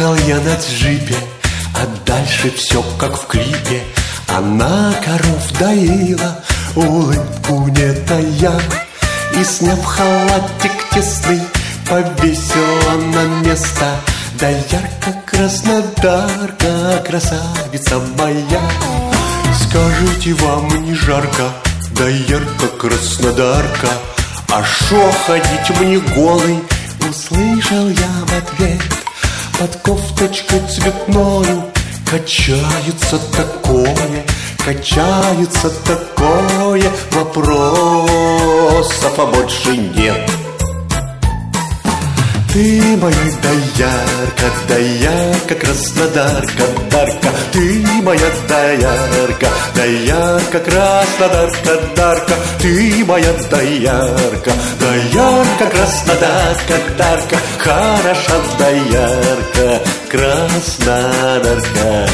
Ехал я на джипе, а дальше все как в клипе. Она коров доила, улыбку не тая, и, сняв халатик тесный, повесила на место. Доярка, Краснодарка, красавица моя. Скажите, вам не жарко, доярка, Краснодарка? А шо ходить мне голый? Услышал я в ответ. Под кофточкой цветною качается такое, качается такое. Вопросов побольше нет. Ты моя доярка, доярка, Краснодарка, дарка. Ты моя доярка, доярка, Краснодарка, дарка. Ты моя доярка, доярка, Краснодарка, дарка. Хороша доярка, Краснодарка.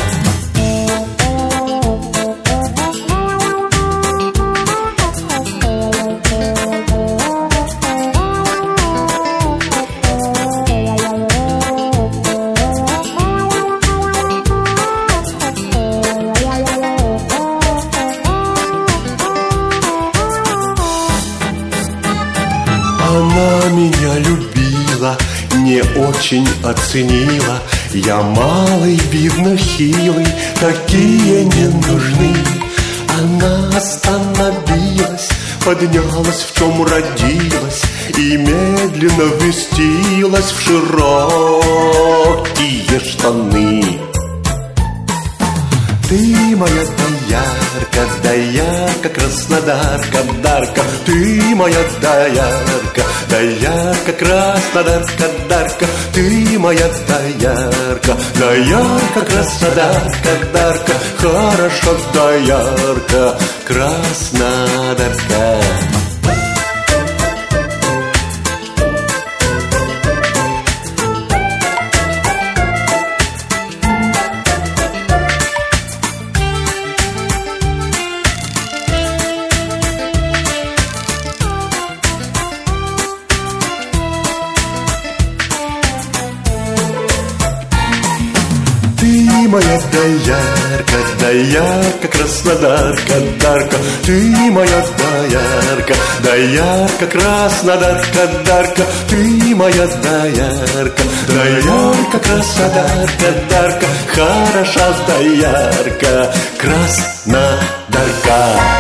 Она меня любила, не очень оценила. Я малый, видно, хилый, такие не нужны. Она остановилась, поднялась, в чем родилась, и медленно вместилась в широкие штаны. Ты моя доярка, доярка, Краснодарка, дарка. Ты моя доярка, доярка, Краснодарка, дарка. Ты моя доярка, доярка, Краснодарка, дарка. Хорошо, доярка, Краснодарка. Ты моя доярка, доярка, Краснодарка, дарка. Ты моя доярка, доярка, Краснодарка, дарка. Ты моя доярка, доярка, Краснодарка, дарка. Хороша доярка, Краснодарка.